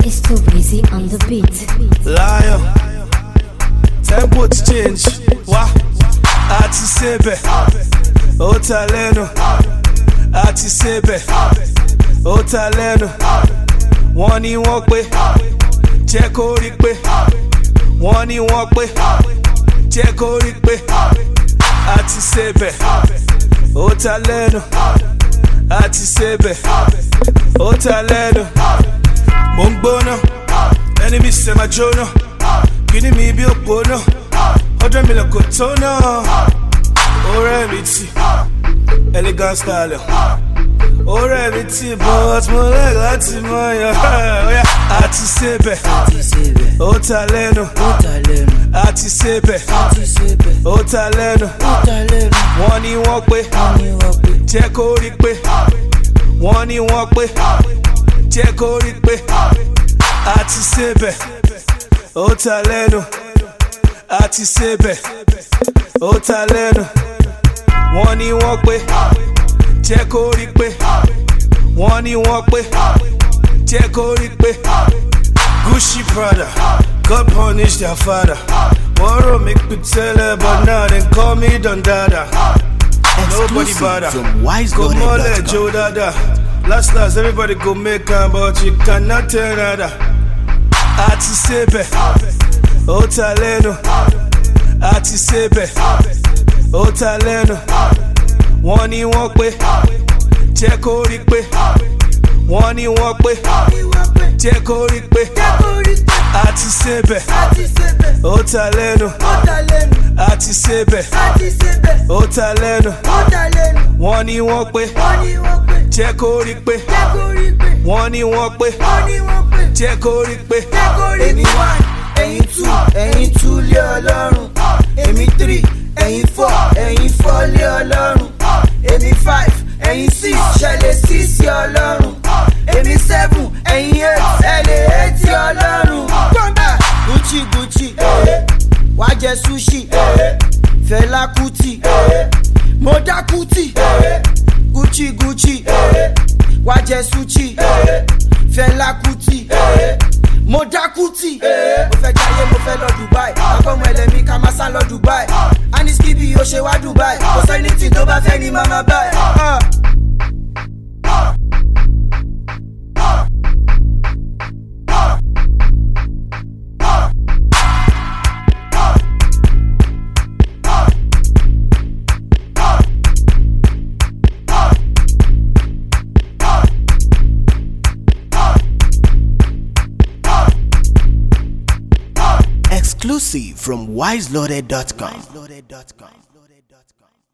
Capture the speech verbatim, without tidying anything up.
It's too easy on the beat. Lion, tempo to change. Wa, ati sebe, otaleno. Ati sebe, otaleno. Wọ́n ní wọ́n pé, jẹ́ kó rí pé. Wọ́n ní wọ́n pé, jẹ́ kó rí pé. Ati sebe, otaleno. Ati sebe, otaleno. Mo ń gbóná, ẹni mi ṣe máa jóná. Kíní mi bí òpónà, ọdún mi lọ kò tó náà. Ọ̀rẹ́ mi ti, elegant style. Ọ̀rẹ́ mi ti, but mo lẹ́ẹ̀ láti mọ yàn. Àti sébẹ̀, ó ta lẹ́nu. Àti sébẹ̀, ó ta lẹ́nu. Wọ́n ní wọ́n pé, jẹ́ kó rí pé. Wọ́n ní wọ́n pé, jẹ́ kó rí pé. Àti sébẹ̀, ó ta lẹ́nu. Àti sébẹ̀, ó ta lẹ́nu. Wọ́n ní wọ́n pé, jẹ́ kó rí pé. Wọ́n ní wọ́n pé, jẹ́ kó rí pé. Gucci Prada, God punish their father. Wọ́n rò mí pé tẹ́lẹ̀, but now they call me Don Dada. Nobody bother. Go mole Joe Dada. Last last everybody go make am, but you cannot tell nada. Àti sébẹ̀, ó ta lẹ́nu. Àti sébẹ̀, ó ta lẹ́nu. Wọ́n ní wọ́n pé, jẹ́ kó rí pé. Wọ́n ní wọ́n pé, jẹ́ kó rí pé. Àti sébẹ̀, ó ta lẹ́nu. Àti sébẹ̀, ó ta lẹ́nu. Wọ́n ní wọ́n pé, jẹ́ kó rí pé. Wọ́n ní wọ́n pé, jẹ́ kó rí pé. Èmi one, ẹ̀yin two, ẹ̀yin two lé Ọlọ́run. Èmi three, ẹ̀yin four, ẹ̀yin four lé Ọlọ́run. Èmi five, ẹ̀yin six, ṣẹlẹ̀ six sí Ọlọ́run. Èmi seven, ẹ̀yin eight, ẹ̀lẹ̀ eight sí Ọlọ́run. Kọ́ńdà Gucci Gucci, wá jẹ sushi, Fẹlá Kútì, mo dá Kútì. Gucci Gucci, wá jẹ sushi, Fẹlá Kútì, mo dá Kútì. Mo fẹ́ jayé, mo fẹ́ lọ Dubai. Àkọ́mọ ẹlẹ́mí ká máa sá lọ Dubai. Aniskibi ó ṣe wá Dubai. Kò sẹ́ni tí tó bá fẹ́ ni màmá báyìí. Exclusive from wise loaded dot com.